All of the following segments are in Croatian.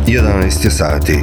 11 je sati.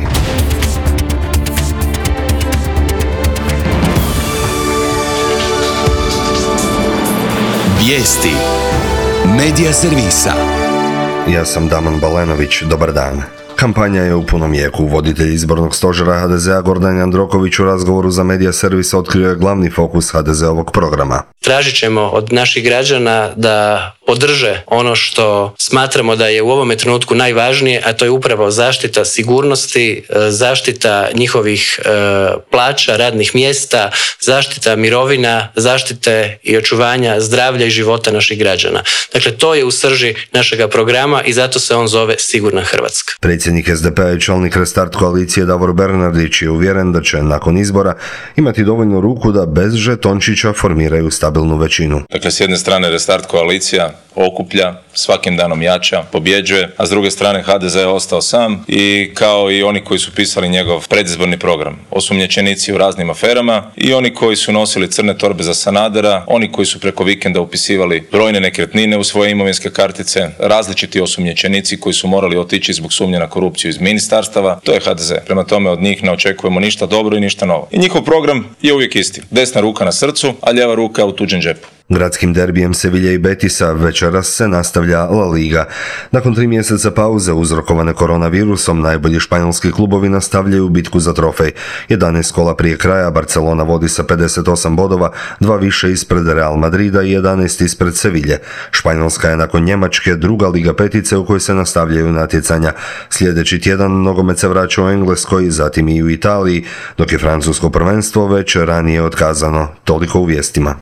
Vijesti Medija servisa. Ja sam Daman Balenović, dobar dan. Kampanja je u punom jeku. Voditelj izbornog stožera HDZ-a Gordan Jandroković u razgovoru za Medija servis otkrio je glavni fokus HDZ-ovog programa. Tražit ćemo od naših građana da podrže ono što smatramo da je u ovome trenutku najvažnije, a to je upravo zaštita sigurnosti, zaštita njihovih plaća, radnih mjesta, zaštita mirovina, zaštite i očuvanja zdravlja i života naših građana. Dakle, to je u srži našega programa i zato se on zove Sigurna Hrvatska. Predsjednik SDP-a i čelnik Restart koalicije Davor Bernardić je uvjeren da će nakon izbora imati dovoljno ruku da bez žetončića formiraju stabilnu većinu. Dakle, s jedne strane Restart koalicija okuplja, svakim danom jača, pobjeđuje, a s druge strane HDZ je ostao sam i kao i oni koji su pisali njegov predizborni program. Osumnjičenici u raznim aferama i oni koji su nosili crne torbe za Sanadera, oni koji su preko vikenda upisivali brojne nekretnine u svoje imovinske kartice, različiti osumnjičenici koji su morali otići zbog sumnje na korupciju iz ministarstava, to je HDZ. Prema tome od njih ne očekujemo ništa dobro i ništa novo. I njihov program je uvijek isti. Desna ruka na srcu, a lijeva ruka u tuđem džepu. Gradskim derbijem Sevilje i Betisa večeras se nastavlja La Liga. Nakon 3 mjeseca pauze uzrokovane koronavirusom, najbolji španjolski klubovi nastavljaju bitku za trofej. 11 kola prije kraja Barcelona vodi sa 58 bodova, 2 više ispred Real Madrida i 11 ispred Sevilje. Španjolska je nakon Njemačke druga liga petice u kojoj se nastavljaju natjecanja. Sljedeći tjedan nogomet se vraća u Engleskoj, zatim i u Italiji, dok je francusko prvenstvo već ranije otkazano. Toliko u vijestima.